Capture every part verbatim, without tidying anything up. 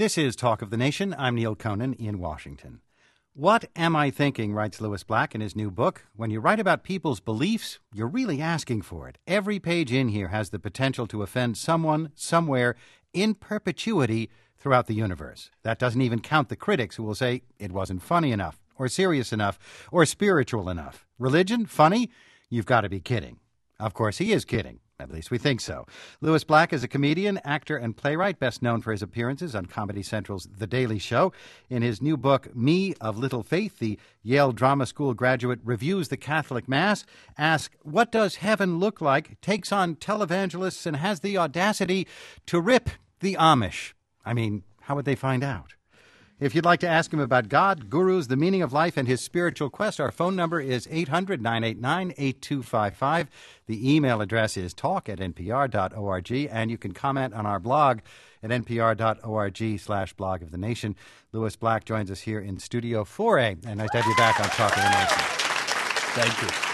This is Talk of the Nation. I'm Neil Conan in Washington. What am I thinking, writes Lewis Black in his new book. When you write about people's beliefs, you're really asking for it. Every page in here has the potential to offend someone, somewhere, in perpetuity throughout the universe. That doesn't even count the critics who will say it wasn't funny enough, or serious enough, or spiritual enough. Religion? Funny? You've got to be kidding. Of course, he is kidding. At least we think so. Lewis Black is a comedian, actor, and playwright, best known for his appearances on Comedy Central's The Daily Show. In his new book, Me of Little Faith, the Yale Drama School graduate reviews the Catholic Mass, asks, what does heaven look like, takes on televangelists, and has the audacity to rip the Amish. I mean, how would they find out? If you'd like to ask him about God, gurus, the meaning of life, and his spiritual quest, our phone number is eight hundred, nine eight nine, eight two five five. The email address is talk at npr dot org, and you can comment on our blog at npr.org slash blog of the nation. Lewis Black joins us here in Studio four A, and nice to have you back on Talk of the Nation. Thank you.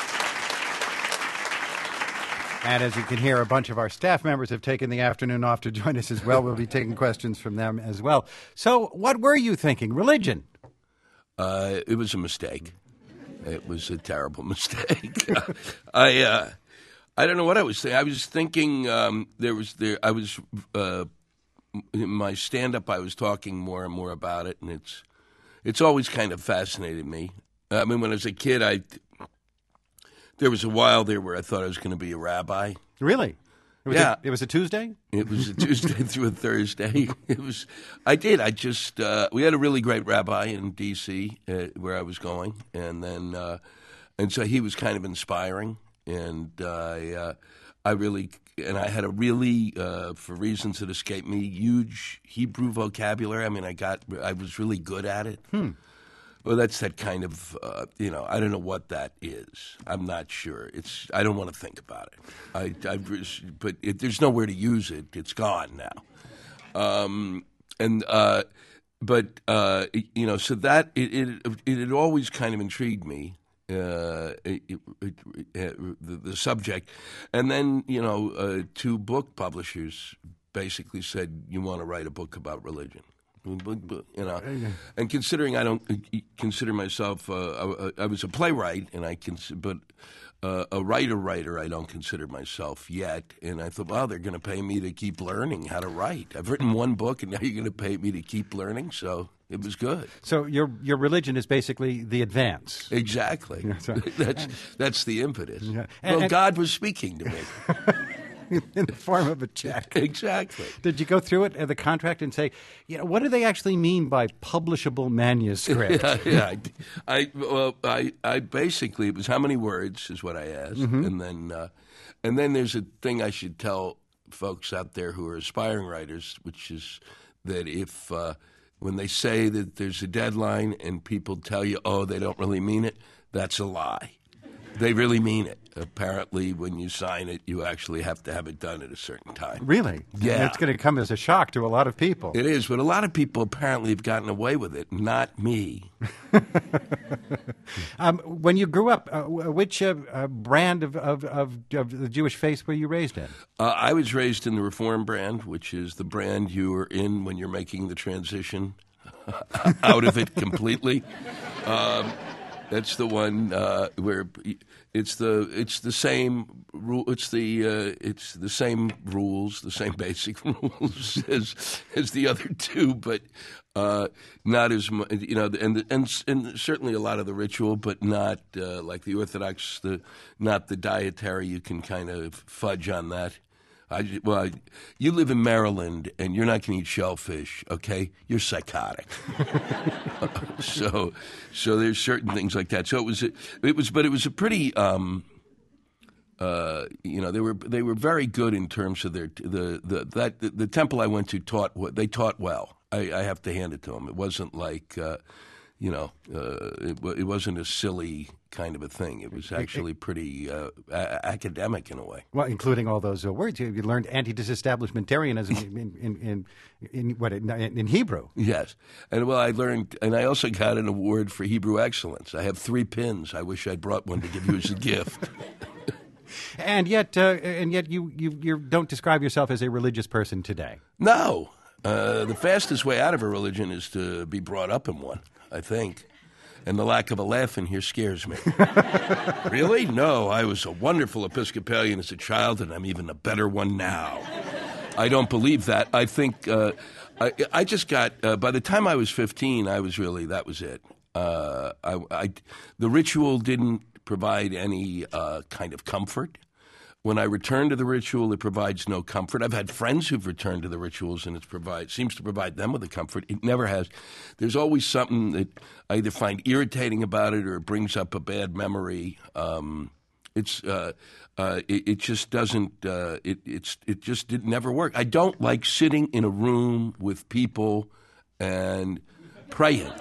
And as you can hear, a bunch of our staff members have taken the afternoon off to join us as well. We'll be taking questions from them as well. So what were you thinking? Religion? Uh, it was a mistake. It was a terrible mistake. I uh, I don't know what I was thinking. I was thinking um, there was there. I was uh, in my stand-up. I was talking more and more about it, and it's it's always kind of fascinated me. I mean, when I was a kid, I. There was a while there where I thought I was going to be a rabbi. Really? It was Yeah. A, it was a Tuesday? It was a Tuesday through a Thursday. It was. I did. I just. Uh, we had a really great rabbi in D C uh, where I was going, and then, uh, and so he was kind of inspiring, and I, uh, I really, and I had a really, uh, for reasons that escape me, huge Hebrew vocabulary. I mean, I got. I was really good at it. Hmm. Well, that's that kind of, uh, you know, I don't know what that is. I'm not sure. It's. I don't want to think about it. I, I but it, there's nowhere to use it. It's gone now. Um, and uh, but uh, you know, so that it it, it had always kind of intrigued me. Uh, it, it, it, uh, the, the subject, and then you know, uh, two book publishers basically said, "You want to write a book about religion." You know, and considering I don't consider myself, uh, I, I was a playwright, and I can, but uh, a writer, writer, I don't consider myself yet. And I thought, well, they're going to pay me to keep learning how to write. I've written one book, and now you're going to pay me to keep learning. So it was good. So your your religion is basically the advance. Exactly. that's that's the impetus. Yeah. And, well, and, God was speaking to me. in the form of a check. Exactly. Did you go through it at the contract and say, you know, what do they actually mean by publishable manuscript? yeah, yeah. I, I, well, I, I basically, it was how many words is what I asked, mm-hmm. and then, uh, and then there's a thing I should tell folks out there who are aspiring writers, which is that if uh, when they say that there's a deadline and people tell you, oh, they don't really mean it, that's a lie. They really mean it. Apparently, when you sign it, you actually have to have it done at a certain time. Really? Yeah. It's going to come as a shock to a lot of people. It is, but a lot of people apparently have gotten away with it, not me. um, when you grew up, uh, which uh, uh, brand of, of, of, of the Jewish faith were you raised in? Uh, I was raised in the Reform brand, which is the brand you are in when you're making the transition out of it completely. Um That's the one uh, where it's the it's the same rule. It's the uh, it's the same rules, the same basic rules as as the other two, but uh, not as much. You know, and and and certainly a lot of the ritual, but not uh, like the Orthodox. The not the dietary. You can kind of fudge on that. I, well, I, you live in Maryland and you're not going to eat shellfish, okay? You're psychotic. so, so there's certain things like that. So it was, a, it was, but it was a pretty, um, uh, you know, they were they were very good in terms of their the the that the, the temple I went to taught what they taught well. I, I have to hand it to them. It wasn't like. Uh, You know, uh, it, it wasn't a silly kind of a thing. It was actually pretty uh, a- academic in a way. Well, including all those uh, words. You, you learned anti-disestablishmentarianism in, in, in, in, what, in, in Hebrew. Yes. And, well, I learned, and I also got an award for Hebrew excellence. I have three pins. I wish I'd brought one to give you as a gift. And yet, uh, and yet you, you, you don't describe yourself as a religious person today. No. Uh, the fastest way out of a religion is to be brought up in one, I think. And the lack of a laugh in here scares me. Really? No, I was a wonderful Episcopalian as a child, and I'm even a better one now. I don't believe that. I think uh, I, I just got, uh, by the time I was fifteen, I was really, that was it. Uh, I, I, the ritual didn't provide any uh, kind of comfort. When I return to the ritual, it provides no comfort. I've had friends who've returned to the rituals, and it provide, seems to provide them with a comfort. It never has. There's always something that I either find irritating about it or it brings up a bad memory. Um, it's uh, uh, it, it just doesn't. Uh, it it's it just did never work. I don't like sitting in a room with people and praying.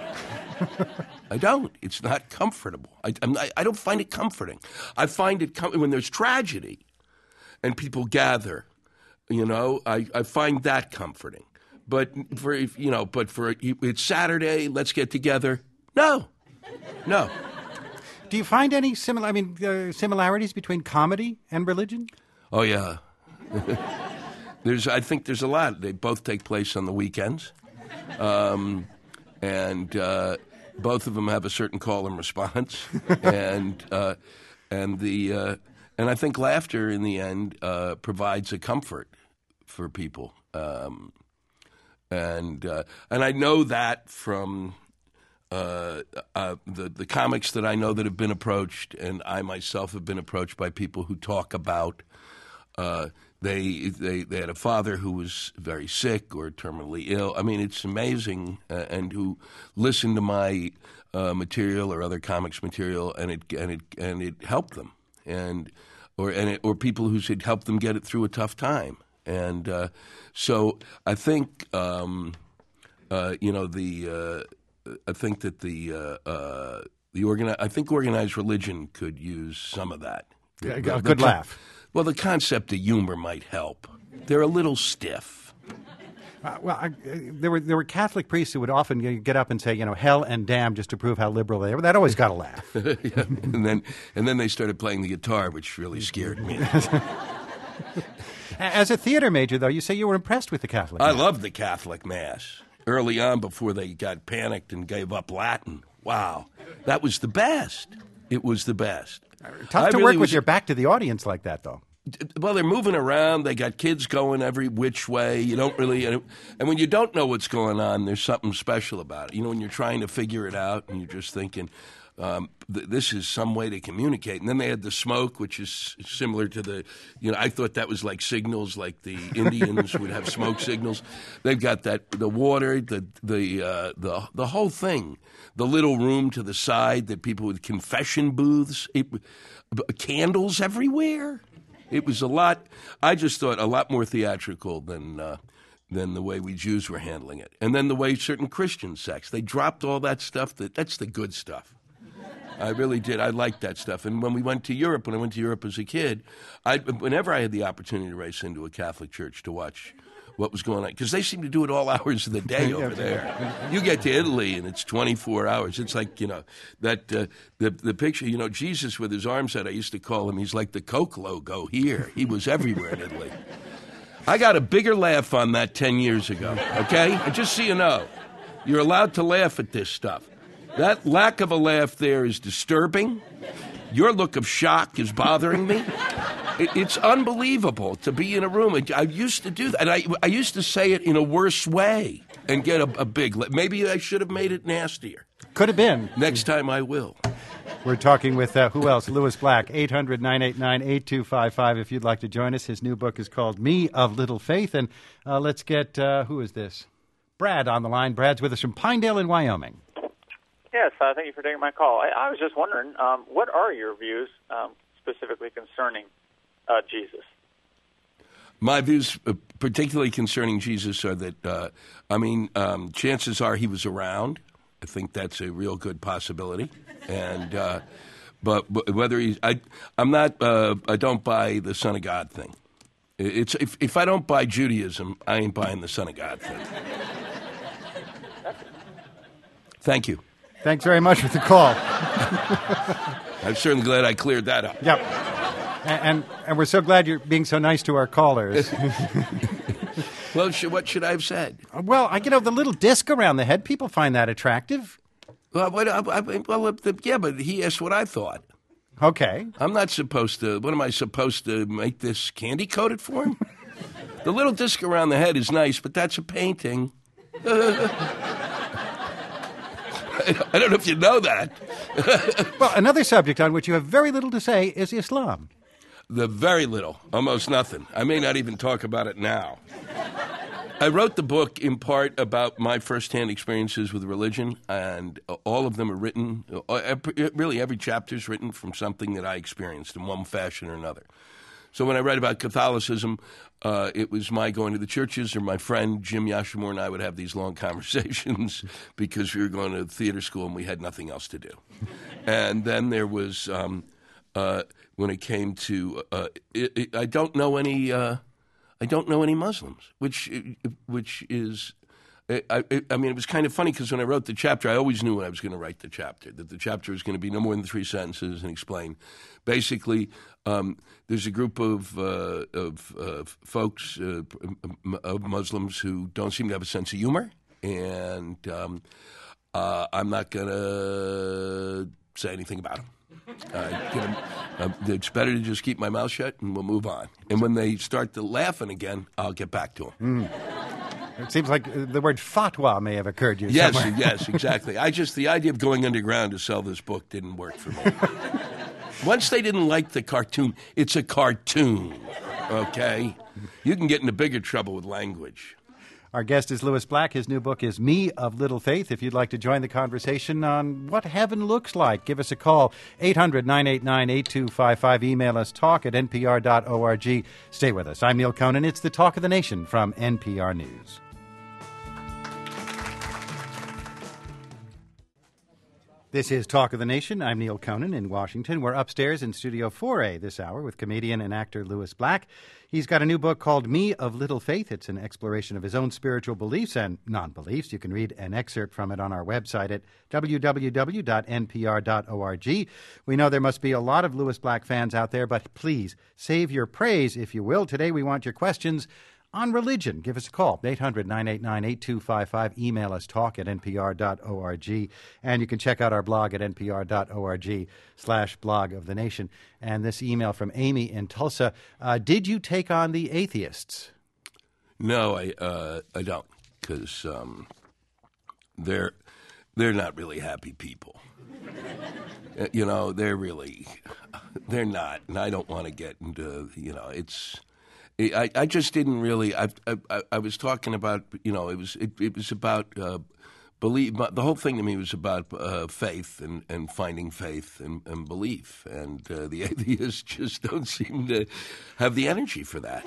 I don't. It's not comfortable. I, I'm not, I don't find it comforting. I find it com- when there's tragedy and people gather, you know, I, I find that comforting. But for, you know, but for, it's Saturday, let's get together. No, no. Do you find any similar, I mean, uh, similarities between comedy and religion? Oh, yeah. there's, I think there's a lot. They both take place on the weekends. Um, and uh, both of them have a certain call and response. and, uh, and the, uh, And I think laughter, in the end, uh, provides a comfort for people, um, and uh, and I know that from uh, uh, the the comics that I know that have been approached, and I myself have been approached by people who talk about uh, they they they had a father who was very sick or terminally ill. I mean, it's amazing, uh, and who listened to my uh, material or other comics material, and it and it and it helped them. And or and it, or people who should help them get it through a tough time, and uh, so I think um, uh, you know the uh, I think that the uh, uh, the organi- I think organized religion could use some of that. A, a the, good the, laugh. Well, the concept of humor might help. They're a little stiff. Uh, well, I, uh, there were there were Catholic priests who would often uh, get up and say, you know, hell and damn, just to prove how liberal they were. That always got a laugh. yeah. And then and then they started playing the guitar, which really scared me. As a theater major, though, you say you were impressed with the Catholic I Mass. loved the Catholic Mass. Early on, before they got panicked and gave up Latin. Wow. That was the best. It was the best. Tough I to really work with was- your back to the audience like that, though. Well, they're moving around. They got kids going every which way. You don't really, and when you don't know what's going on, there's something special about it. You know, when you're trying to figure it out, and you're just thinking, um, th- this is some way to communicate. And then they had the smoke, which is similar to the, you know, I thought that was like signals, like the Indians would have smoke signals. They've got that, the water, the the uh, the the whole thing, the little room to the side that people with confession booths, it, candles everywhere. It was a lot. I just thought a lot more theatrical than uh, than the way we Jews were handling it, and then the way certain Christian sects. They dropped all that stuff. That that's the good stuff. I really did. I liked that stuff. And when we went to Europe, when I went to Europe as a kid, I whenever I had the opportunity to race into a Catholic church to watch what was going on, because they seem to do it all hours of the day over there. You get to Italy and it's twenty-four hours. It's like, you know, that uh, the the picture, you know, Jesus with his arms out, I used to call him, he's like the Coke logo here. He was everywhere in Italy. I got a bigger laugh on that ten years ago, okay? Just so you know, you're allowed to laugh at this stuff. That lack of a laugh there is disturbing. Your look of shock is bothering me. It, it's unbelievable to be in a room. I used to do that. And I, I used to say it in a worse way and get a, a big laugh. Maybe I should have made it nastier. Could have been. Next time I will. We're talking with, uh, who else? Lewis Black, eight hundred, nine eight nine, eight two five five if you'd like to join us. His new book is called Me of Little Faith. And uh, let's get, uh, who is this? Brad on the line. Brad's with us from Pinedale in Wyoming. Yes, uh, thank you for taking my call. I, I was just wondering, um, what are your views um, specifically concerning uh, Jesus? My views, uh, particularly concerning Jesus, are that, uh, I mean, um, chances are he was around. I think that's a real good possibility. And, uh, but, but whether he's, I, I'm not, uh, I don't buy the Son of God thing. It's if, if I don't buy Judaism, I ain't buying the Son of God thing. Thank you. Thanks very much for the call. I'm certainly glad I cleared that up. Yep. And, and and we're so glad you're being so nice to our callers. Well, sh- what should I have said? Well, I, you know, the little disc around the head, people find that attractive. Well, what, I, I, well the, yeah, but he asked what I thought. Okay. I'm not supposed to. What am I supposed to make this candy coated for him? The little disc around the head is nice, but that's a painting. I don't know if you know that. Well, another subject on which you have very little to say is Islam. The very little, almost nothing. I may not even talk about it now. I wrote the book in part about my firsthand experiences with religion, and all of them are written, really every chapter is written from something that I experienced in one fashion or another. So when I write about Catholicism, uh, it was my going to the churches, or my friend Jim Yashimore and I would have these long conversations because we were going to theater school and we had nothing else to do. And then there was, um, uh, when it came to, uh, it, it, I don't know any... Uh, I don't know any Muslims, which which is, I, I, I mean, it was kind of funny because when I wrote the chapter, I always knew when I was going to write the chapter, that the chapter was going to be no more than three sentences and explain. Basically, um, there's a group of uh, of uh, folks, uh, of Muslims who don't seem to have a sense of humor, and um, uh, I'm not going to say anything about them. Uh, get them, uh, it's better to just keep my mouth shut and we'll move on. And when they start to laughing again, I'll get back to them. Mm. It seems like the word fatwa may have occurred to you yes, somewhere. Yes, exactly. I just, the idea of going underground to sell this book didn't work for me. Once they didn't like the cartoon, it's a cartoon, okay? You can get into bigger trouble with language. Our guest is Lewis Black. His new book is Me of Little Faith. If you'd like to join the conversation on what heaven looks like, give us a call, eight hundred, nine eight nine, eight two five five. Email us, talk at n p r dot org. Stay with us. I'm Neil Conan. It's the Talk of the Nation from N P R News. This is Talk of the Nation. I'm Neil Conan in Washington. We're upstairs in Studio four A this hour with comedian and actor Lewis Black. He's got a new book called Me of Little Faith. It's an exploration of his own spiritual beliefs and non-beliefs. You can read an excerpt from it on our website at w w w dot n p r dot org. We know there must be a lot of Lewis Black fans out there, but please save your praise, if you will. Today we want your questions on religion. Give us a call, eight hundred, nine eight nine, eight two five five. Email us, talk at n p r dot org. And you can check out our blog at n p r dot org slash blog of the nation. And this email from Amy in Tulsa. Uh, did you take on the atheists? No, I uh, I don't, because um, they're, they're not really happy people. uh, you know, they're really, they're not. And I don't want to get into, you know, it's... I, I just didn't really. I, I I was talking about, you know, it was it, it was about uh, belief. The whole thing to me was about uh, faith and, and finding faith and, and belief. And uh, the atheists just don't seem to have the energy for that.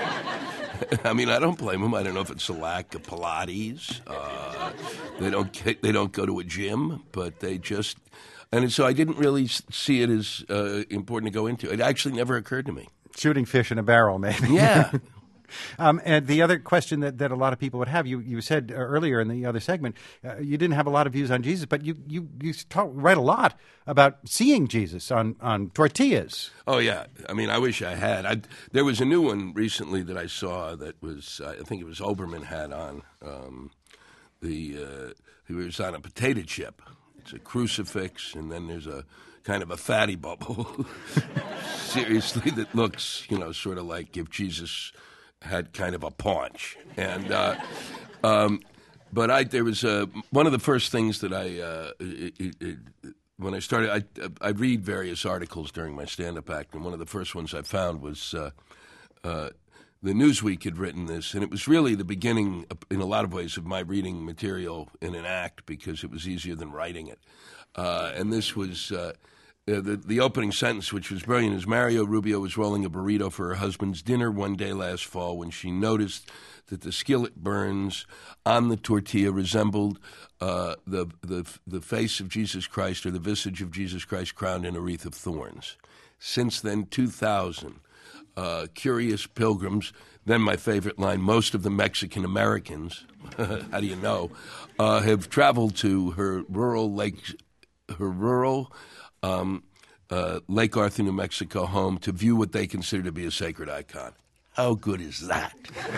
I mean, I don't blame them. I don't know if it's a lack of Pilates. Uh, they don't get, they don't go to a gym, but they just. And so I didn't really see it as uh, important to go into. It actually never occurred to me. Shooting fish in a barrel, maybe. Yeah. um, and the other question that, that a lot of people would have, you, you said earlier in the other segment, uh, you didn't have a lot of views on Jesus, but you you, you talk, write a lot about seeing Jesus on, on tortillas. Oh, yeah. I mean, I wish I had. I, there was a new one recently that I saw that was, uh, I think it was Oberman had on. Um, the uh, He was on a potato chip. It's a crucifix, and then there's a kind of a fatty bubble, seriously, that looks, you know, sort of like if Jesus had kind of a paunch. And, uh, um, but I, there was a, one of the first things that I, uh, it, it, it, when I started, I, I read various articles during my stand-up act, and one of the first ones I found was uh, uh, the Newsweek had written this, and it was really the beginning, in a lot of ways, of my reading material in an act because it was easier than writing it. Uh, and this was uh, the, the opening sentence, which was brilliant, is Mario Rubio was rolling a burrito for her husband's dinner one day last fall when she noticed that the skillet burns on the tortilla resembled uh, the, the, the face of Jesus Christ or the visage of Jesus Christ crowned in a wreath of thorns. Since then, two thousand uh, curious pilgrims, then my favorite line, most of them Mexican Americans, how do you know, uh, have traveled to her rural lake, her rural um, uh, Lake Arthur, New Mexico home to view what they consider to be a sacred icon. How good is that?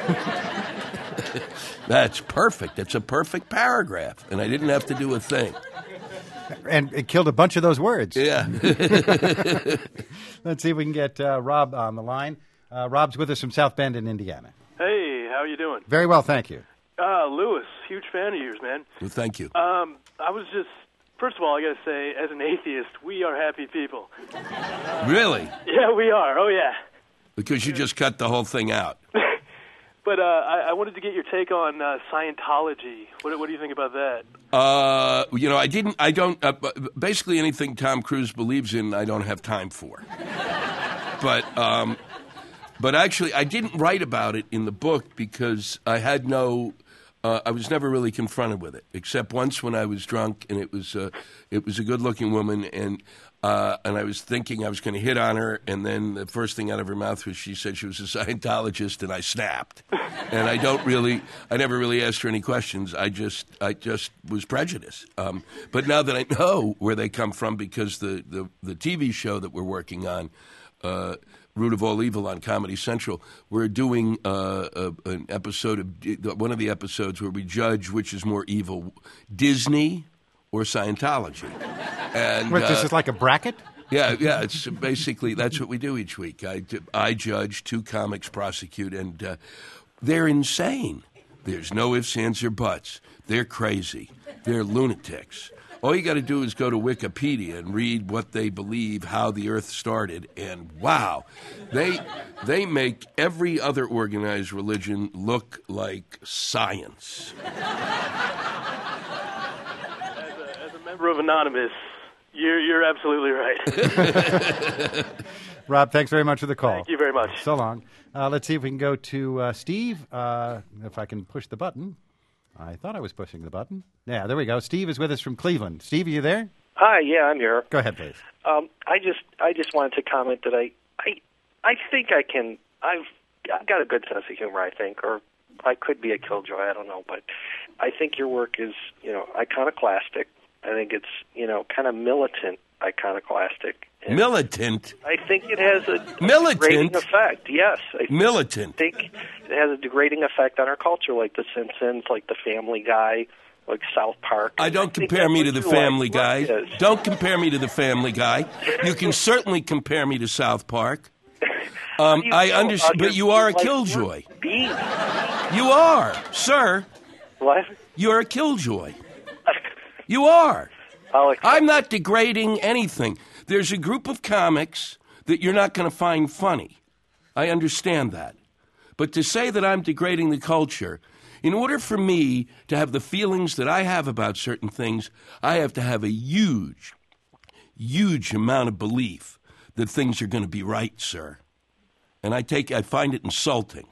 That's perfect. It's a perfect paragraph, and I didn't have to do a thing. And it killed a bunch of those words. Yeah. Let's see if we can get uh, Rob on the line. Uh, Rob's with us from South Bend in Indiana. Hey, how you doing? Very well, thank you. Uh, Lewis, huge fan of yours, man. Well, thank you. Um, I was just, first of all, I got to say, as an atheist, we are happy people. Really? Yeah, we are. Oh, yeah. Because you just cut the whole thing out. But uh, I, I wanted to get your take on uh, Scientology. What, what do you think about that? Uh, you know, I didn't, I don't, uh, basically anything Tom Cruise believes in, I don't have time for. But, um, but actually, I didn't write about it in the book because I had no, uh, I was never really confronted with it, except once when I was drunk, and it was, uh, it was a good-looking woman, and Uh, and I was thinking I was going to hit on her, and then the first thing out of her mouth was she said she was a Scientologist, and I snapped. And I don't really, I never really asked her any questions. I just, I just was prejudiced. Um, but now that I know where they come from, because the, the, the T V show that we're working on, uh, Root of All Evil on Comedy Central, we're doing uh, a, an episode of one of the episodes where we judge which is more evil, Disney or Scientology. And, What, this uh, is like a bracket? Yeah, yeah. It's basically that's what we do each week. I, I judge, two comics prosecute, and uh, they're insane. There's no ifs, ands, or buts. They're crazy. They're lunatics. All you got to do is go to Wikipedia and read what they believe, how the Earth started, and wow, they they make every other organized religion look like science. Member of Anonymous, you're, you're absolutely right. Rob, thanks very much for the call. Thank you very much. So long. Uh, let's see if we can go to uh, Steve. Uh, if I can push the button. I thought I was pushing the button. Yeah, there we go. Steve is with us from Cleveland. Steve, are you there? Hi, yeah, I'm here. Go ahead, please. Um, I just, I just wanted to comment that I, I, I think I can. I've, I've got a good sense of humor, I think, or I could be a killjoy. I don't know, but I think your work is, you know, iconoclastic. I think it's, you know, kind of militant iconoclastic. And Militant? I think it has a Militant? degrading effect, yes. I Militant? think it has a degrading effect on our culture, like The Simpsons, like The Family Guy, like South Park. I don't I think compare that's me what to the your Family life's Guy. work is. Don't compare me to the Family Guy. You can certainly compare me to South Park. Um, You I know, understand, uh, but your- you are a your life's killjoy. work being- You are, sir. What? You're a killjoy. You are. I'll accept I'm not degrading anything. There's a group of comics that you're not going to find funny. I understand that. But to say that I'm degrading the culture, in order for me to have the feelings that I have about certain things, I have to have a huge, huge amount of belief that things are going to be right, sir. And I take, I find it insulting.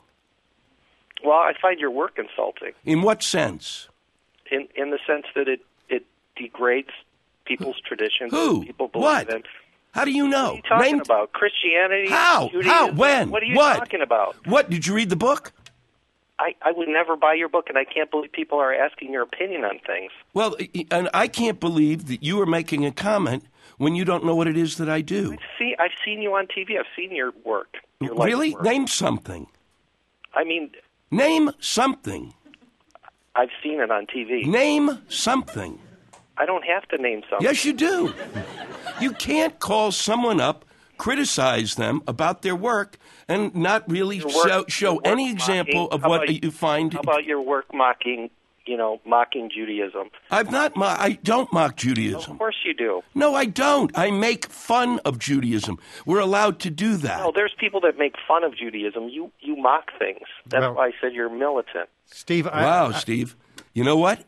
Well, I find your work insulting In what sense? in in the sense that it it degrades people's traditions. Who? People believe What? in. How do you know? What are you talking Name- about? Christianity? How? Judaism? How? When? What are you What? talking about? What? Did you read the book? I, I would never buy your book, and I can't believe people are asking your opinion on things. Well, and I can't believe that you are making a comment when you don't know what it is that I do. See, I've seen you on T V. I've seen your work. Your life's Really? work. Name something. I mean, Name something. I've seen it on T V. Name something. I don't have to name something. Yes, you do. You can't call someone up, criticize them about their work, and not really Your work- show, show your work any example mocking- of how what about- you find. How about your work mocking, you know, mocking Judaism? I've not. Mo- I don't mock Of Judaism. course you do. No, I don't. I make fun of Judaism. We're allowed to do that. No, there's people that make fun of Judaism. You you mock things. That's Well- why I said you're militant. Steve, I, Wow, I- Steve. You know what?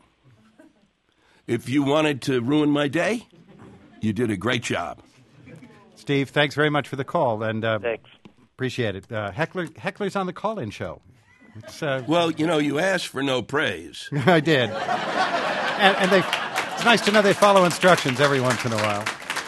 If you wanted to ruin my day, you did a great job. Steve, thanks very much for the call, and uh, Thanks. appreciate it. Uh, Heckler, Heckler's on the call-in show. It's, uh, Well, you know, you asked for no praise. I did, and, and they. It's nice to know they follow instructions every once in a while.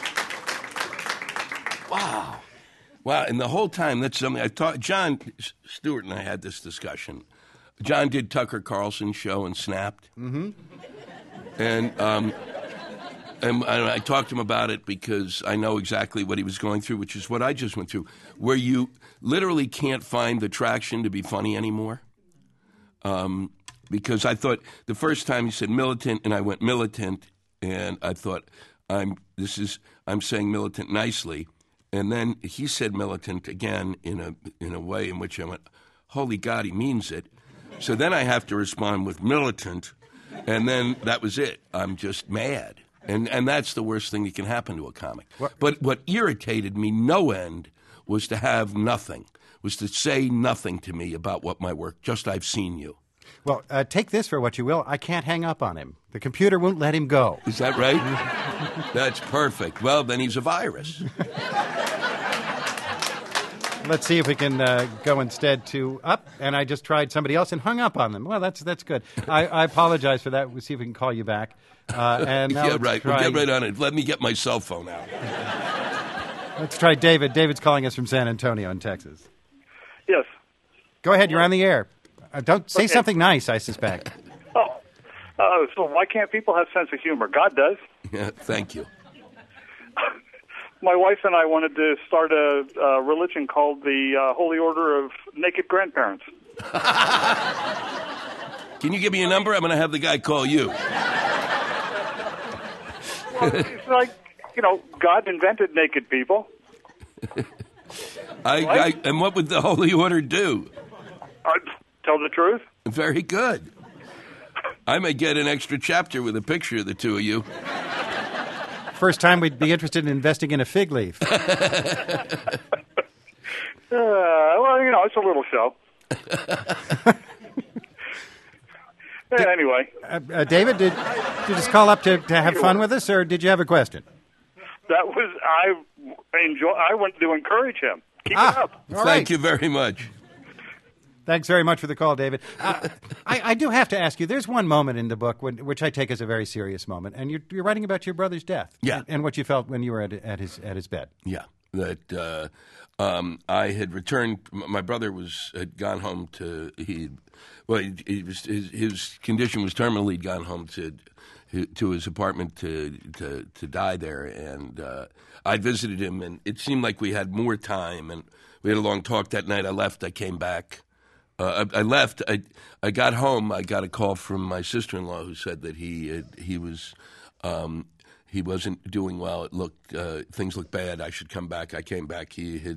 Wow. Wow, and the whole time, that's something I taught. John Stewart and I had this discussion. John did Tucker Carlson's show and snapped. Mm-hmm. And um, and I talked to him about it because I know exactly what he was going through, which is what I just went through, where you literally can't find the traction to be funny anymore. Um, because I thought the first time he said militant, and I went militant, and I thought I'm this is I'm saying militant nicely, and then he said militant again in a in a way in which I went, holy God, he means it. So then I have to respond with militant, and then that was it. I'm just mad. And and that's the worst thing that can happen to a comic. What? But what irritated me no end was to have nothing, was to say nothing to me about what my work, just I've seen you. Well, uh, take this for what you will. I can't hang up on him. The computer won't let him go. Is that right? That's perfect. Well, then he's a virus. Let's see if we can uh, go instead to up. And I just tried somebody else and hung up on them. Well, that's that's good. I, I apologize for that. We'll see if we can call you back. Uh, and now yeah, let's right. Try... We'll get right on it. Let me get my cell phone out. Let's try David. David's calling us from San Antonio in Texas. Yes. Go ahead. You're on the air. Uh, don't say Okay. something nice, I suspect. Oh, uh, so why can't people have sense of humor? God does. Yeah, thank you. My wife and I wanted to start a, a religion called the uh, Holy Order of Naked Grandparents. Can you give me a number? I'm going to have the guy call you. Well, it's like, you know, God invented naked people. I, I and what would the Holy Order do? Uh, tell the truth. Very good. I may get an extra chapter with a picture of the two of you. First time we'd be interested in investing in a fig leaf. Uh, well, you know, it's a little show. Yeah, anyway. Uh, uh, David, did, did you just call up to, to have fun with us, or did you have a question? That was, I enjoy. I wanted to encourage him. Keep Ah. it up. All Thank right. you very much. Thanks very much for the call, David. Uh, I, I do have to ask you, there's one moment in the book when, which I take as a very serious moment, and you're, you're writing about your brother's death. Yeah. And, and what you felt when you were at, at, his, at his bed. Yeah, that uh, um, I had returned. My brother was had gone home to he. Well, he, he was, his his condition was terminal. He'd gone home to to his apartment to to, to die there, and uh, I visited him, and it seemed like we had more time, and we had a long talk that night. I left. I came back. Uh, I, I left. I I got home. I got a call from my sister-in-law who said that he had, he was. Um, He wasn't doing well. It looked uh, things looked bad. I should come back. I came back. He had,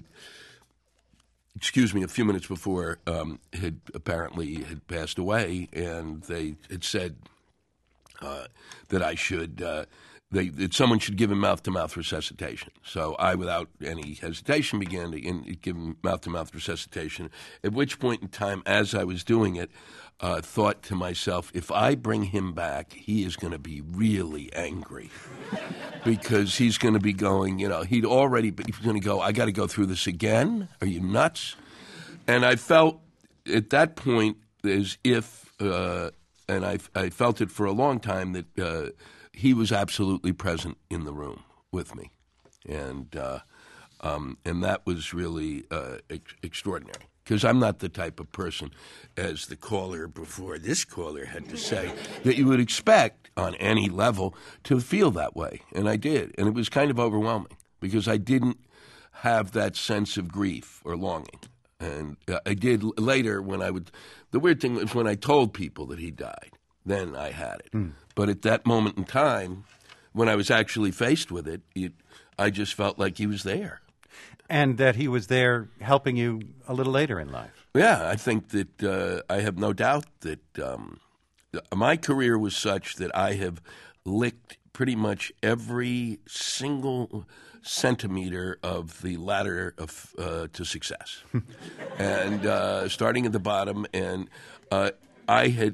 excuse me, a few minutes before um, had apparently had passed away, and they had said uh, that I should uh, they that someone should give him mouth to mouth resuscitation. So I, without any hesitation, began to in, give him mouth to mouth resuscitation. At which point in time, as I was doing it, Uh, thought to myself, if I bring him back, he is going to be really angry because he's going to be going, you know, he'd already, he's going to go, I got to go through this again? Are you nuts? And I felt at that point as if, uh, and I, I felt it for a long time, that uh, he was absolutely present in the room with me. And, uh, um, and that was really uh, ex- extraordinary. Because I'm not the type of person, as the caller before this caller had to say, that you would expect on any level to feel that way. And I did. And it was kind of overwhelming because I didn't have that sense of grief or longing. And I did later when I would – the weird thing was when I told people that he died, then I had it. Mm. But at that moment in time, when I was actually faced with it, it I just felt like he was there. And that he was there helping you a little later in life. Yeah, I think that uh, I have no doubt that um, my career was such that I have licked pretty much every single centimeter of the ladder of uh, to success, and uh, starting at the bottom. And uh, I had.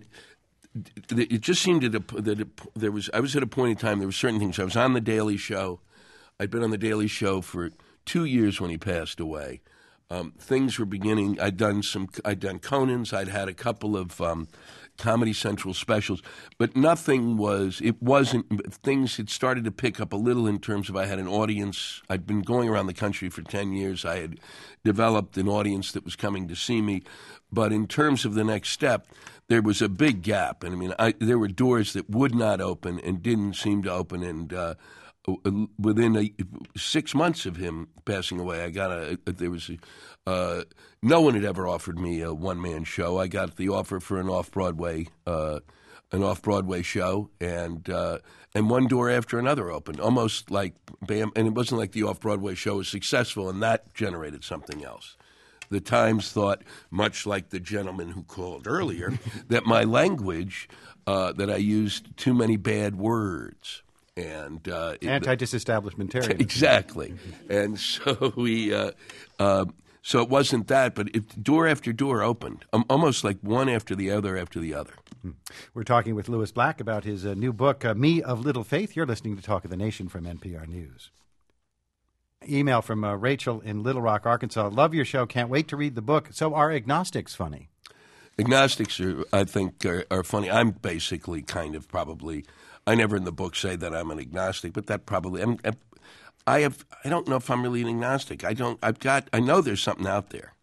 It just seemed that, it, that it, there was. I was at a point in time. There were certain things. I was on the Daily Show. I'd been on the Daily Show for two years when he passed away. Um, things were beginning. I'd done some. I'd done Conan's. I'd had a couple of um, Comedy Central specials, but nothing was, it wasn't, things had started to pick up a little in terms of I had an audience. I'd been going around the country for ten years. I had developed an audience that was coming to see me. But in terms of the next step, there was a big gap. And I mean, I, there were doors that would not open and didn't seem to open. And uh, within a, six months of him passing away, I got a, there was a, uh, no one had ever offered me a one-man show. I got the offer for an off-Broadway, uh, an off-Broadway show, and uh, and one door after another opened, almost like bam. And it wasn't like the off-Broadway show was successful, and that generated something else. The Times thought, much like the gentleman who called earlier, that my language, uh, that I used too many bad words. And uh, anti-disestablishmentarian. Exactly. And so we, uh, uh, so it wasn't that, but it, door after door opened, um, almost like one after the other after the other. We're talking with Lewis Black about his uh, new book, uh, Me of Little Faith. You're listening to Talk of the Nation from N P R News. Email from uh, Rachel in Little Rock, Arkansas. Love your show. Can't wait to read the book. So are agnostics funny? Agnostics, are, I think, are, are funny. I'm basically kind of probably, I never in the book say that I'm an agnostic, but that probably, I'm, I have, I don't know if I'm really an agnostic. I don't, I've got, I know there's something out there.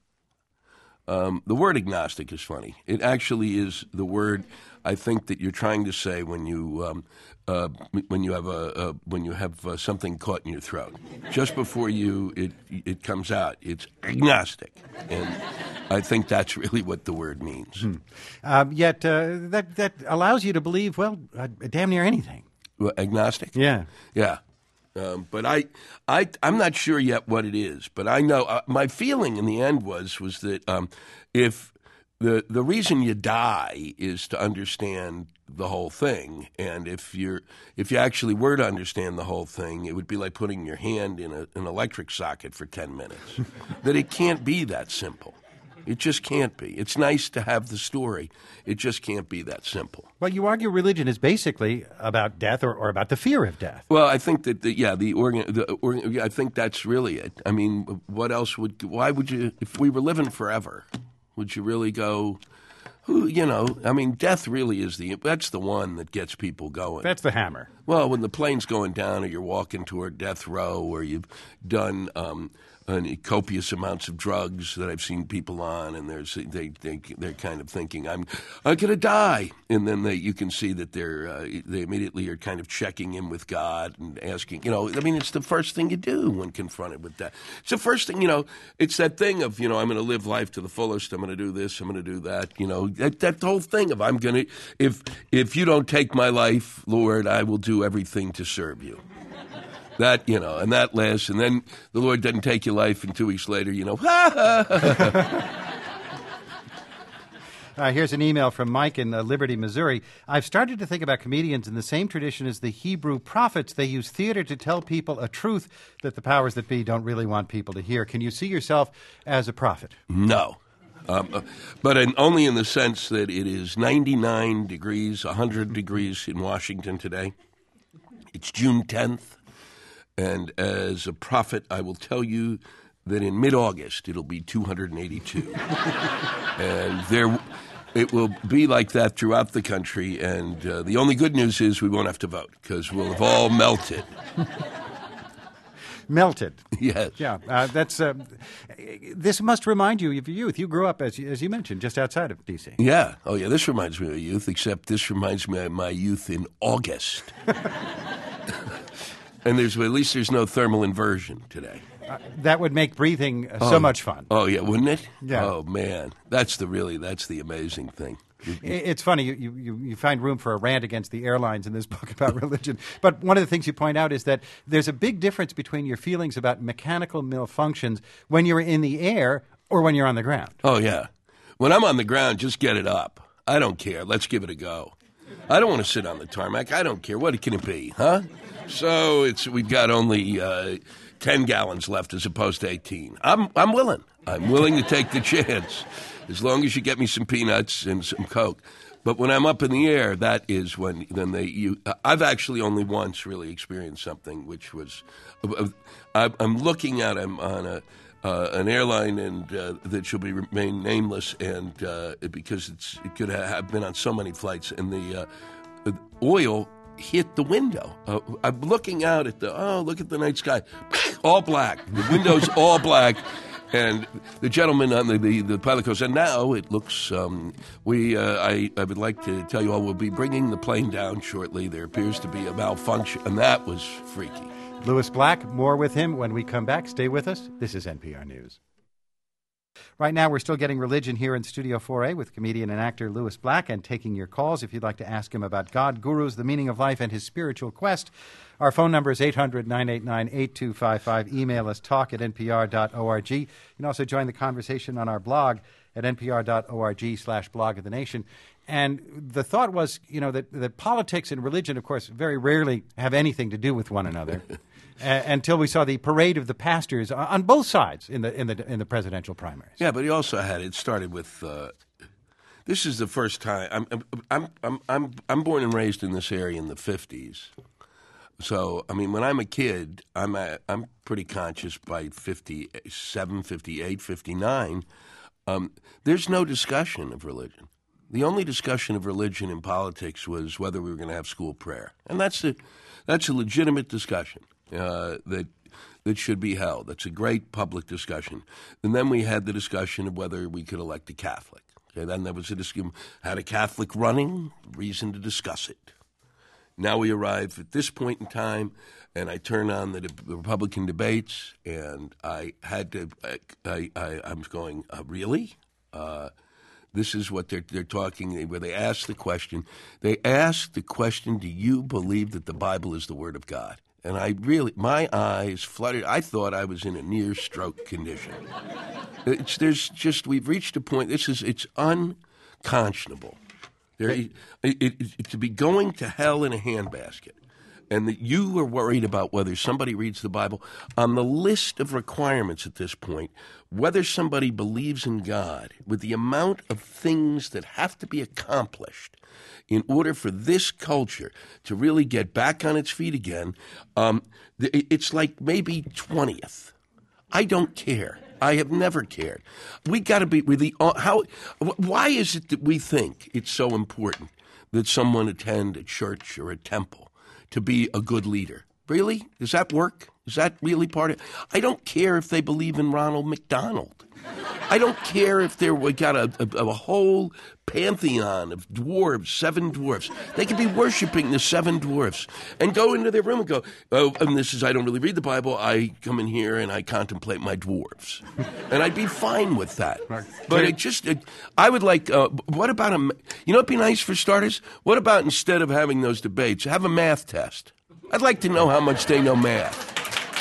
Um, the word agnostic is funny. It actually is the word I think that you're trying to say when you um, uh, when you have a, a when you have uh, something caught in your throat. Just before you it it comes out, it's agnostic, and I think that's really what the word means. Hmm. Um, yet uh, that that allows you to believe, well, uh, damn near anything. Well, agnostic. Yeah, yeah. Um, but I, I, I'm not sure yet what it is. But I know uh, my feeling in the end was was that um, if the the reason you die is to understand the whole thing, and if you're if you actually were to understand the whole thing, it would be like putting your hand in a, an electric socket for ten minutes. That it can't be that simple. It just can't be. It's nice to have the story. It just can't be that simple. Well, you argue religion is basically about death or, or about the fear of death. Well, I think that, the, yeah, the organ, the organ, I think that's really it. I mean, what else would, why would you, if we were living forever, would you really go, who, you know, I mean, death really is the, that's the one that gets people going. That's the hammer. Well, when the plane's going down or you're walking toward death row or you've done, um, and copious amounts of drugs that I've seen people on, and there's they they they're kind of thinking I'm I'm gonna die, and then they you can see that they're uh, they immediately are kind of checking in with God and asking, you know, I mean, it's the first thing you do when confronted with that. It's the first thing, you know, it's that thing of, you know, I'm going to live life to the fullest. I'm going to do this. I'm going to do that. You know, that that whole thing of I'm going to if if you don't take my life, Lord, I will do everything to serve you. That, you know, and that lasts, and then the Lord doesn't take your life, and two weeks later, you know, ha, ha, ha, ha. Uh, here's an email from Mike in uh, Liberty, Missouri. I've started to think about comedians in the same tradition as the Hebrew prophets. They use theater to tell people a truth that the powers that be don't really want people to hear. Can you see yourself as a prophet? No. Um, but in, only in the sense that it is ninety-nine degrees, one hundred degrees in Washington today. It's June tenth. And as a prophet, I will tell you that in mid-August, it'll be two hundred eighty-two. And there, it will be like that throughout the country. And uh, the only good news is we won't have to vote because we'll have all melted. Melted. Yes. Yeah. Uh, that's. Uh, this must remind you of your youth. You grew up, as you, as you mentioned, just outside of D C. Yeah. Oh, yeah. This reminds me of youth, except this reminds me of my youth in August. And there's at least there's no thermal inversion today. Uh, that would make breathing uh, oh, so much fun. Oh yeah, wouldn't it? Yeah. Oh man, that's the really that's the amazing thing. It's funny you, you you find room for a rant against the airlines in this book about religion. But one of the things you point out is that there's a big difference between your feelings about mechanical malfunctions when you're in the air or when you're on the ground. Oh yeah, when I'm on the ground, just get it up. I don't care. Let's give it a go. I don't want to sit on the tarmac. I don't care. What can it be, huh? So it's we've got only uh, ten gallons left as opposed to eighteen. I'm I'm willing. I'm willing to take the chance, as long as you get me some peanuts and some Coke. But when I'm up in the air, that is when then they. You, I've actually only once really experienced something, which was uh, I'm looking at him on a uh, an airline and uh, that should be remain nameless, and uh, because it's it could have been on so many flights, and the, uh, the oil hit the window. Uh, I'm looking out at the oh, look at the night sky, all black. The window's all black. And the gentleman on the, the, the pilot goes, and now it looks, um, we, uh, I, I would like to tell you all, we'll be bringing the plane down shortly. There appears to be a malfunction. And that was freaky. Lewis Black, more with him when we come back. Stay with us. This is N P R News. Right now, we're still getting religion here in Studio four A with comedian and actor Lewis Black, and taking your calls if you'd like to ask him about God, gurus, the meaning of life, and his spiritual quest. Our phone number is eight hundred, nine eight nine, eight two five five. Email us talk at n p r dot org. You can also join the conversation on our blog at n p r dot org slash blog of the nation. And the thought was, you know, that, that politics and religion, of course, very rarely have anything to do with one another. Uh, until we saw the parade of the pastors on both sides in the in the in the presidential primaries. Yeah, but he also had it started with. Uh, this is the first time I'm I'm I'm I'm I'm born and raised in this area in the fifties. So I mean, when I'm a kid, I'm a, I'm pretty conscious by fifty-seven, fifty-eight, fifty-nine. Um, there's no discussion of religion. The only discussion of religion in politics was whether we were going to have school prayer, and that's a that's a legitimate discussion. Uh, that that should be held. That's a great public discussion. And then we had the discussion of whether we could elect a Catholic. Okay, then there was a discussion, had a Catholic running, reason to discuss it. Now we arrive at this point in time, and I turn on the, the Republican debates, and I had to, I, I, I, I'm going, uh, really? Uh, this is what they're, they're talking, where they ask the question. They ask the question, do you believe that the Bible is the Word of God? And I really, my eyes fluttered. I thought I was in a near stroke condition. It's, there's just, we've reached a point, this is, it's unconscionable. There, it, it, it, to be going to hell in a handbasket, and that you are worried about whether somebody reads the Bible. On the list of requirements at this point, whether somebody believes in God, with the amount of things that have to be accomplished in order for this culture to really get back on its feet again, um, it's like maybe twentieth. I don't care. I have never cared. We got to be with the how. Why is it that we think it's so important that someone attend a church or a temple to be a good leader? Really? Does that work? Is that really part of it? I don't care if they believe in Ronald McDonald. I don't care if they're, we got a, a, a whole pantheon of dwarves, seven dwarfs. They could be worshiping the seven dwarfs and go into their room and go, oh, and this is, I don't really read the Bible. I come in here and I contemplate my dwarves. And I'd be fine with that. But it just, it, I would like, uh, what about, a, you know, it'd be nice for starters? What about instead of having those debates, have a math test? I'd like to know how much they know math.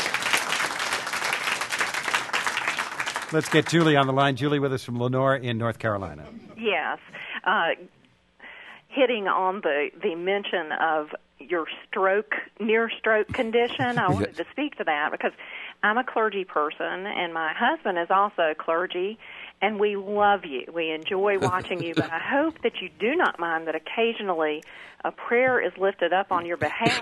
Let's get Julie on the line. Julie with us from Lenore in North Carolina. Yes. Uh, hitting on the, the mention of your stroke, near stroke condition, I wanted to speak to that because I'm a clergy person and my husband is also clergy, and we love you. We enjoy watching you, but I hope that you do not mind that occasionally a prayer is lifted up on your behalf.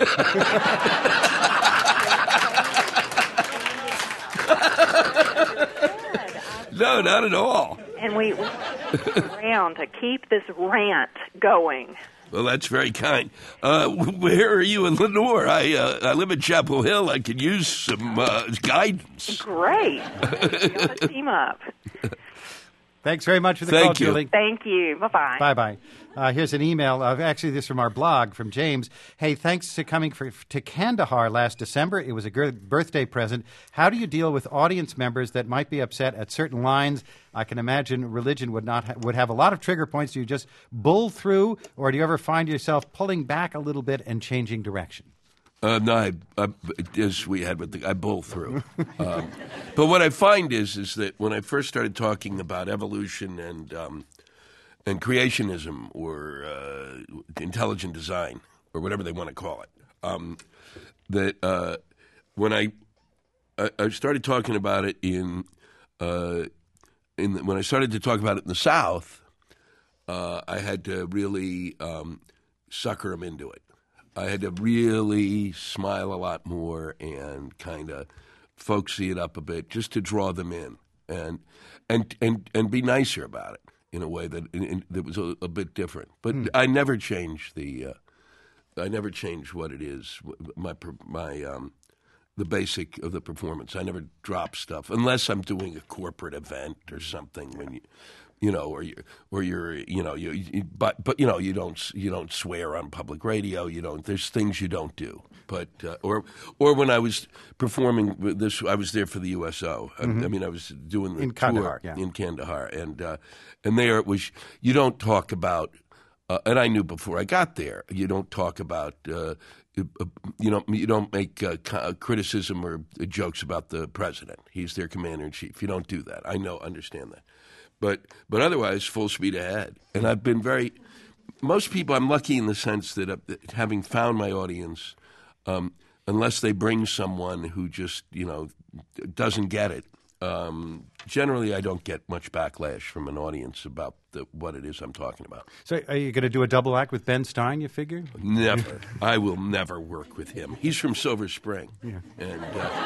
No, not at all. And we we around to keep this rant going. Well, that's very kind. Uh, where are you in Lenore? I uh, I live in Chapel Hill. I could use some uh, guidance. Great. Let's team up. Thanks very much for the Thank call, you. Julie. Thank you. Bye-bye. Bye-bye. Uh, here's an email. Uh, actually, this is from our blog from James. Hey, thanks for coming for, to Kandahar last December. It was a good birthday present. How do you deal with audience members that might be upset at certain lines? I can imagine religion would not ha- would have a lot of trigger points. Do you just bull through, or do you ever find yourself pulling back a little bit and changing direction? Uh, no, I, I, as we had with the, I bowl through. Um, but what I find is, is that when I first started talking about evolution and um, and creationism or uh, intelligent design or whatever they want to call it, um, that uh, when I, I I started talking about it in uh, in the, when I started to talk about it in the South, uh, I had to really um, sucker them into it. I had to really smile a lot more and kind of folksy it up a bit, just to draw them in, and and and and be nicer about it in a way that in, in, that was a, a bit different. But mm. I never change the, uh, I never change what it is. My my um, the basic of the performance. I never drop stuff unless I'm doing a corporate event or something. When you, you know, or you or you're, you know, you, you but but you know, you don't you don't swear on public radio. You don't. There's things you don't do. But uh, or or when I was performing with this, I was there for the U S O. Mm-hmm. I, I mean, I was doing the in tour Kandahar, yeah. in Kandahar, and uh, and there it was. You don't talk about, uh, and I knew before I got there. You don't talk about. Uh, you know, you don't make uh, criticism or jokes about the president. He's their commander in chief. You don't do that. I know, understand that. But but otherwise, full speed ahead. And I've been very. Most people, I'm lucky in the sense that uh, having found my audience. Um, unless they bring someone who just, you know, doesn't get it, um, generally I don't get much backlash from an audience about the, what it is I'm talking about. So are you going to do a double act with Ben Stein, you figure? Never. I will never work with him. He's from Silver Spring. Yeah. And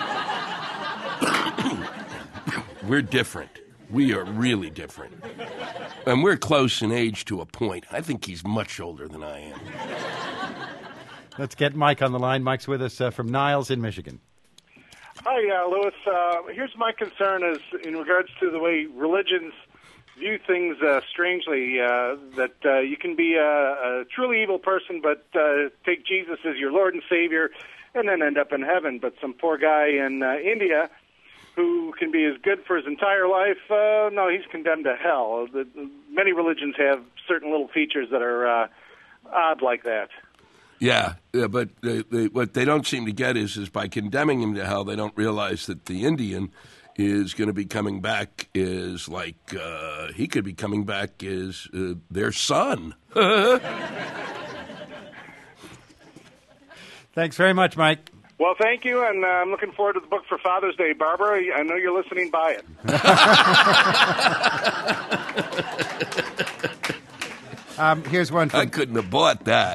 uh, we're different. We are really different. And we're close in age to a point. I think he's much older than I am. Let's get Mike on the line. Mike's with us uh, from Niles in Michigan. Hi, uh, Louis. Uh, here's my concern is in regards to the way religions view things uh, strangely, uh, that uh, you can be a, a truly evil person but uh, take Jesus as your Lord and Savior and then end up in heaven. But some poor guy in uh, India who can be as good for his entire life, uh, no, he's condemned to hell. The, many religions have certain little features that are uh, odd like that. Yeah, yeah, but they, they, what they don't seem to get is, is by condemning him to hell, they don't realize that the Indian is going to be coming back is like uh, he could be coming back as uh, their son. Thanks very much, Mike. Well, thank you, and uh, I'm looking forward to the book for Father's Day. Barbara, I know you're listening. Buy it. um, here's one from... I couldn't have bought that.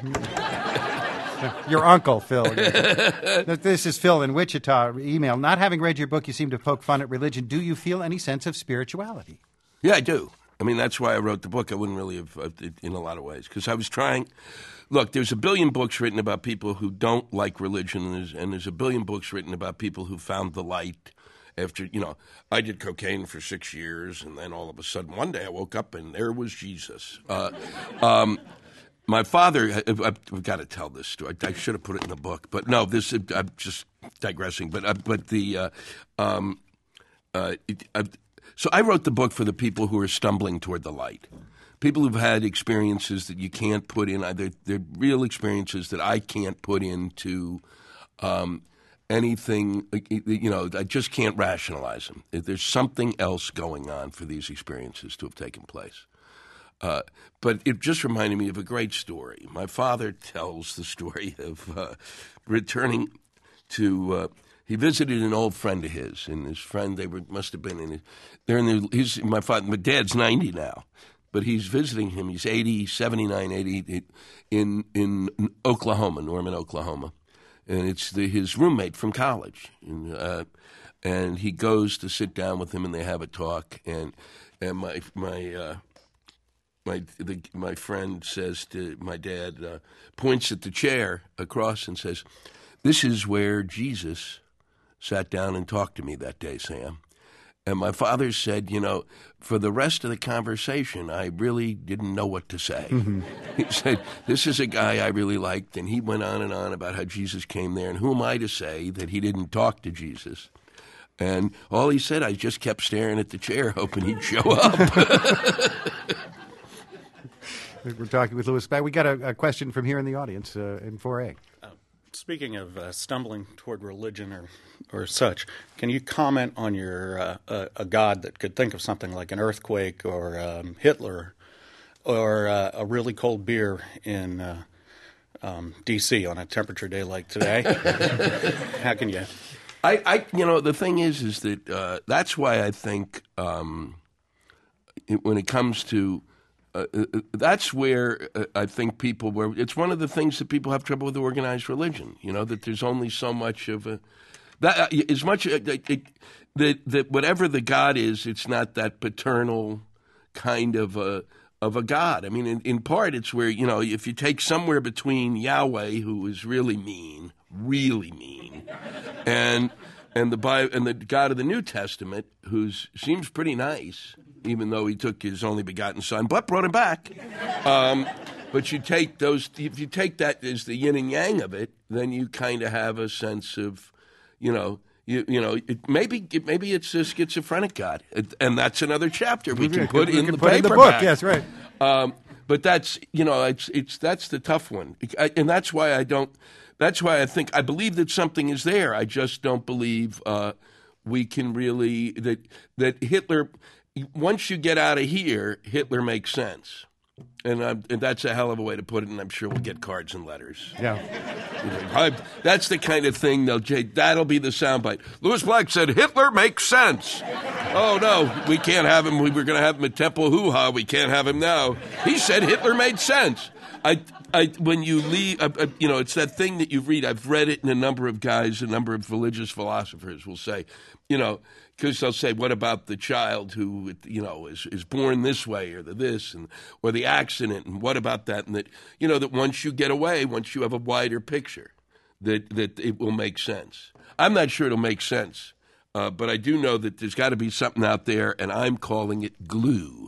Your uncle, Phil. This is Phil in Wichita. Email. Not having read your book, you seem to poke fun at religion. Do you feel any sense of spirituality? Yeah, I do. I mean, that's why I wrote the book. I wouldn't really have, uh, in a lot of ways, because I was trying. Look, there's a billion books written about people who don't like religion, and there's, and there's a billion books written about people who found the light after, you know, I did cocaine for six years, and then all of a sudden, one day I woke up and there was Jesus. Uh, um, my father, I've, I've got to tell this story. I should have put it in the book, but no, this I'm just digressing. But uh, but the uh, um, uh, it, uh, so I wrote the book for the people who are stumbling toward the light. People who've had experiences that you can't put in. They're, they're real experiences that I can't put into um, anything. You know, I just can't rationalize them. There's something else going on for these experiences to have taken place. Uh, but it just reminded me of a great story. My father tells the story of uh, returning to. Uh, he visited an old friend of his, and his friend they were must have been in. His, they're in the. He's my father. My dad's ninety now. But he's visiting him. He's eighty, seventy-nine, eighty in in Oklahoma, Norman, Oklahoma, and it's the, his roommate from college. And, uh, and he goes to sit down with him, and they have a talk. And and my my uh, my the, my friend says to my dad, uh, points at the chair across and says, "This is where Jesus sat down and talked to me that day, Sam." And my father said, you know, for the rest of the conversation, I really didn't know what to say. Mm-hmm. He said, this is a guy I really liked, and he went on and on about how Jesus came there, and who am I to say that he didn't talk to Jesus? And all he said, I just kept staring at the chair, hoping he'd show up. We're talking with Louis Speck. We got a, a question from here in the audience uh, in four A. Uh, speaking of uh, stumbling toward religion or or such, can you comment on your uh, a, a God that could think of something like an earthquake or um, Hitler or uh, a really cold beer in uh, um, D C on a temperature day like today? How can you? I, I, you know, the thing is, is that uh, that's why I think um, it, when it comes to uh, uh, that's where uh, I think people were. It's one of the things that people have trouble with organized religion. You know, that there's only so much of a. that uh, as much uh, it, that that whatever the God is, it's not that paternal kind of a of a God. I mean, in, in part, it's where, you know, if you take somewhere between Yahweh, who is really mean, really mean, and and the Bible, and the God of the New Testament, who seems pretty nice, even though he took his only begotten son, but brought him back. Um, but you take those, if you take that as the yin and yang of it, then you kind of have a sense of, you know, you you know, it, maybe it, maybe it's a schizophrenic God, it, and that's another chapter we can put we in can the put paperback. in the book. Yes, right. Um, but that's, you know, it's it's that's the tough one, I, and that's why I don't. That's why I think I believe that something is there. I just don't believe uh, we can really that that Hitler. Once you get out of here, Hitler makes sense, and, I'm, and that's a hell of a way to put it. And I'm sure we'll get cards and letters. Yeah, you know, I, that's the kind of thing they'll. That'll be the soundbite. Lewis Black said Hitler makes sense. Oh no, we can't have him. We were going to have him at Temple Hoo Ha. We can't have him now. He said Hitler made sense. I. I, when you leave, uh, uh, you know, it's that thing that you read. I've read it in a number of guys, a number of religious philosophers will say, you know, because they'll say, what about the child who, you know, is, is born this way or the this and or the accident, and what about that? And that, you know, that once you get away, once you have a wider picture, that, that it will make sense. I'm not sure it'll make sense, uh, but I do know that there's got to be something out there, and I'm calling it glue.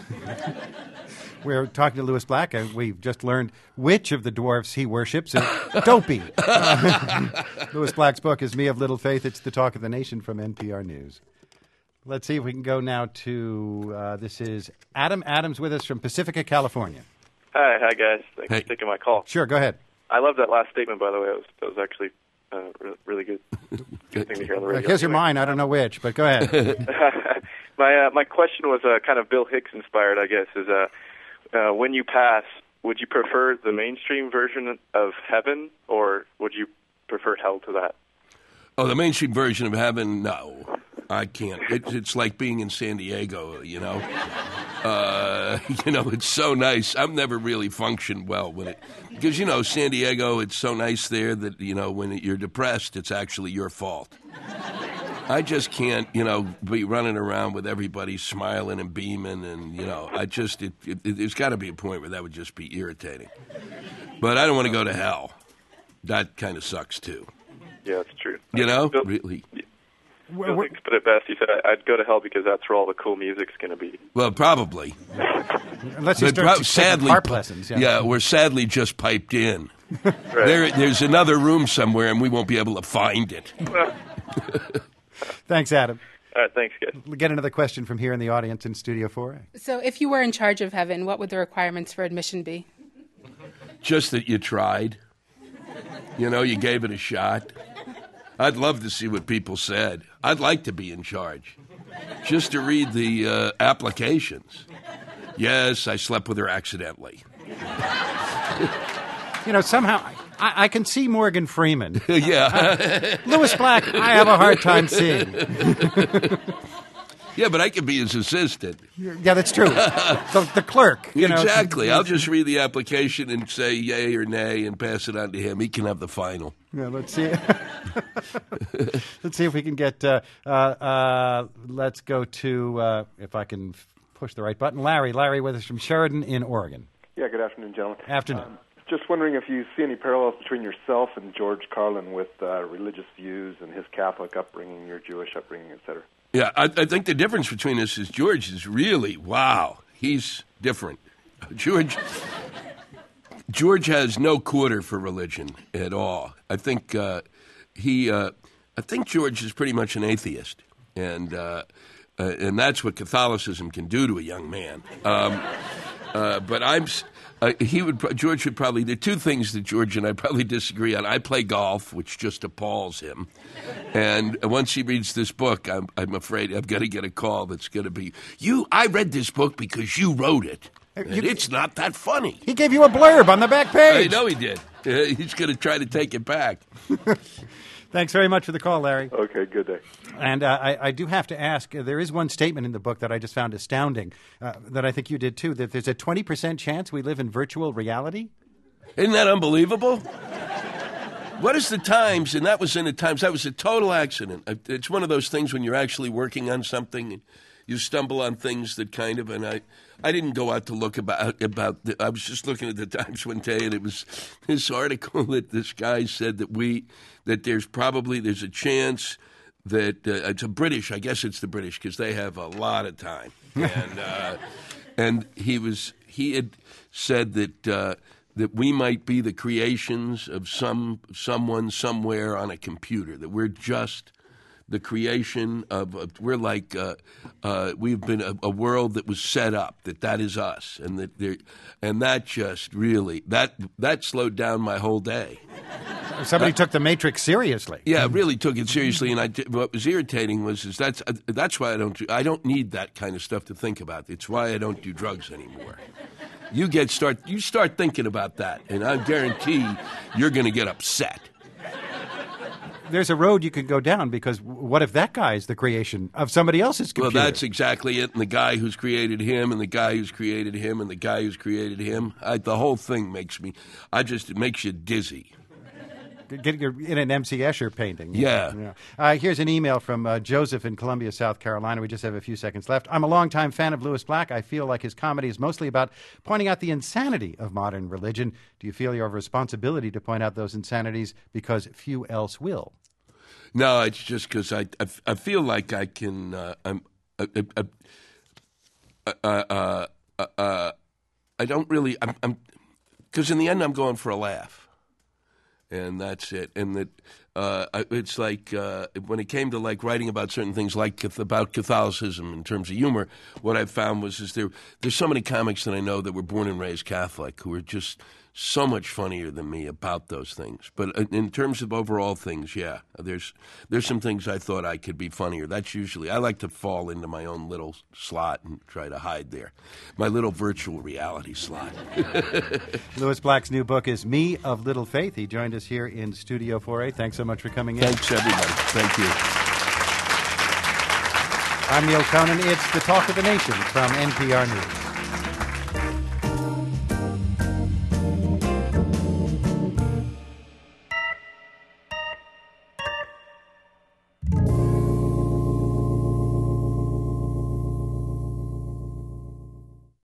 We're talking to Lewis Black, and we've just learned which of the dwarfs he worships is Dopey. Uh, Lewis Black's book is Me of Little Faith. It's the talk of the nation from N P R News. Let's see if we can go now to, uh, this is Adam Adams with us from Pacifica, California. Hi, hi guys. Thanks hey. for taking my call. Sure, go ahead. I love that last statement, by the way. That was, that was actually uh, re- really good. Good thing to hear on the radio. Here's your mine. I don't know which, but go ahead. my uh, my question was uh, kind of Bill Hicks inspired, I guess, is uh, uh, when you pass, would you prefer the mainstream version of heaven, or would you prefer hell to that? Oh, the mainstream version of heaven? No, I can't. It, it's like being in San Diego, you know. Uh, you know, it's so nice. I've never really functioned well with it. Because, you know, San Diego, it's so nice there that, you know, when you're depressed, it's actually your fault. I just can't, you know, be running around with everybody smiling and beaming, and, you know, I just, it, it, there's got to be a point where that would just be irritating. But I don't want to go to hell. That kind of sucks, too. Yeah, that's true. You know, Bill, really. Bill Hicks put it best. He said, I'd go to hell because that's where all the cool music's going to be. Well, probably. Unless you start pro- to sadly, take harp lessons. Yeah. yeah, we're sadly just piped in. Right. There, there's another room somewhere, and we won't be able to find it. Thanks, Adam. All right, thanks, guys. We'll get another question from here in the audience in Studio four A. So if you were in charge of heaven, what would the requirements for admission be? Just that you tried. You know, you gave it a shot. I'd love to see what people said. I'd like to be in charge. Just to read the uh, applications. Yes, I slept with her accidentally. You know, somehow I, I can see Morgan Freeman. Yeah. Uh, Lewis Black, I have a hard time seeing. Yeah, but I can be his assistant. Yeah, that's true. The, the clerk. You exactly. know. I'll just read the application and say yay or nay and pass it on to him. He can have the final. Yeah, let's see. Let's see if we can get. Uh, uh, uh, let's go to uh, if I can push the right button. Larry, Larry, with us from Sheridan in Oregon. Yeah. Good afternoon, gentlemen. Afternoon. Um, just wondering if you see any parallels between yourself and George Carlin with uh, religious views and his Catholic upbringing, your Jewish upbringing, et cetera. Yeah, I, I think the difference between us is George is really, wow, he's different. George George has no quarter for religion at all. I think uh, he, uh, I think George is pretty much an atheist, and uh, uh, and that's what Catholicism can do to a young man. Um, uh, but I'm. Uh, he would. George would probably. There are two things that George and I probably disagree on. I play golf, which just appalls him, and once he reads this book, I'm, I'm afraid I'm going to get a call that's going to be, "You, I read this book because you wrote it. And you, it's not that funny." He gave you a blurb on the back page. I know he did. Uh, he's going to try to take it back. Thanks very much for the call, Larry. Okay, good day. And uh, I, I do have to ask, uh, there is one statement in the book that I just found astounding, uh, that I think you did too, that there's a twenty percent chance we live in virtual reality. Isn't that unbelievable? What is the Times? And that was in the Times. That was a total accident. It's one of those things when you're actually working on something and you stumble on things that kind of, and I, I didn't go out to look about, about the, I was just looking at the Times one day, and it was this article that this guy said that we, that there's probably, there's a chance that, uh, it's a British, I guess it's the British, because they have a lot of time. And, uh, and he was, he had said that, uh, that we might be the creations of some, someone somewhere on a computer, that we're just the creation of, uh, we're like, uh, uh, we've been a, a world that was set up, that that is us. And that there, and that just really, that that slowed down my whole day. Somebody uh, took the Matrix seriously. Yeah, really took it seriously. And I, what was irritating was, is that's, uh, that's why I don't do, I don't need that kind of stuff to think about. It's why I don't do drugs anymore. You get start, you start thinking about that, and I guarantee you're going to get upset. There's a road you could go down, because what if that guy is the creation of somebody else's computer? Well, that's exactly it. And the guy who's created him, and the guy who's created him, and the guy who's created him. I, the whole thing makes me, I just, it makes you dizzy. Get in an M C Escher painting. Yeah. yeah. Uh, here's an email from uh, Joseph in Columbia, South Carolina. We just have a few seconds left. I'm a longtime fan of Lewis Black. I feel like his comedy is mostly about pointing out the insanity of modern religion. Do you feel you have a responsibility to point out those insanities because few else will? No, it's just because I, I, I feel like I can. Uh, I'm. Uh, uh, uh, uh, uh, uh, I don't really. I'm. Because in the end, I'm going for a laugh. And that's it. And that uh, it's like uh, when it came to like writing about certain things, like about Catholicism in terms of humor, what I found was is there there's so many comics that I know that were born and raised Catholic who are just so much funnier than me about those things. But in terms of overall things, yeah, there's there's some things I thought I could be funnier. That's usually, I like to fall into my own little slot and try to hide there. My little virtual reality slot. Lewis Black's new book is Me of Little Faith. He joined us here in Studio four A. Thanks so much for coming in. Thanks, everybody. Thank you. I'm Neil Conan. It's the Talk of the Nation from N P R News.